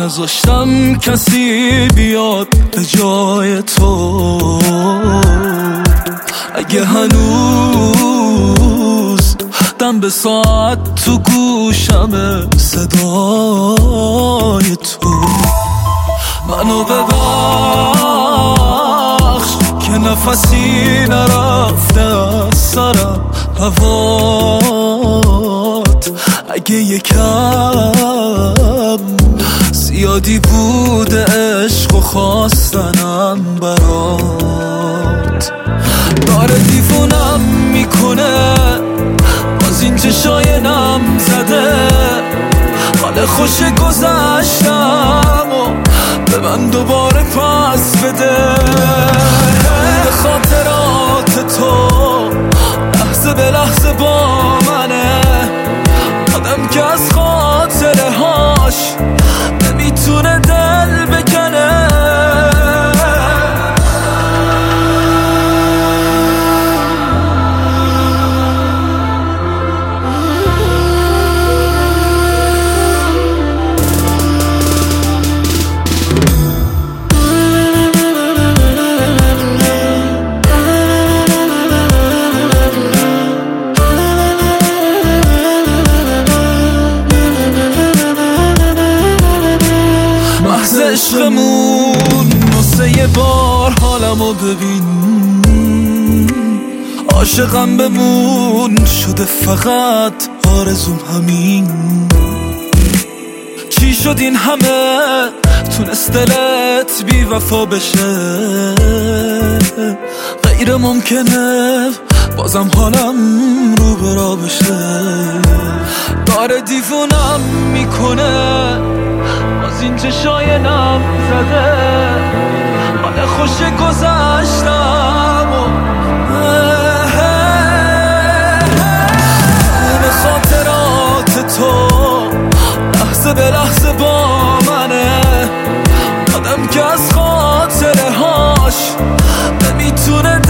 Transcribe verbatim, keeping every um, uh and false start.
نذاشتم کسی بیاد به جای تو. اگه هنوز دم به ساعت تو گوشمه صدای تو، منو ببخش که نفسی نرفته از سرم هوات. اگه یکم زیادی بوده عشق و خواستنم برات، داره دیوونم میکنه باز این چشای نم زده. حال خوش گذشتم و به من دوباره پس بده. به خاطرات تو لحظه به لحظه با منه، آدم که از خاطره هاش نمیتونه دل بکنه. عشقمون نصه یه بار حالمو ببین، عاشقم بمون شده فقط آرزوم همین. چی شد این همه تونست دلت بی وفا بشه؟ غیر ممکنه بازم حالم رو برا بشه. داره دیوونم میکنه باز این چشای نم زده. حال خوش گذشتم و به خاطرات تو لحظه به لحظه با منه، آدم که از خاطره هاش نمیتونه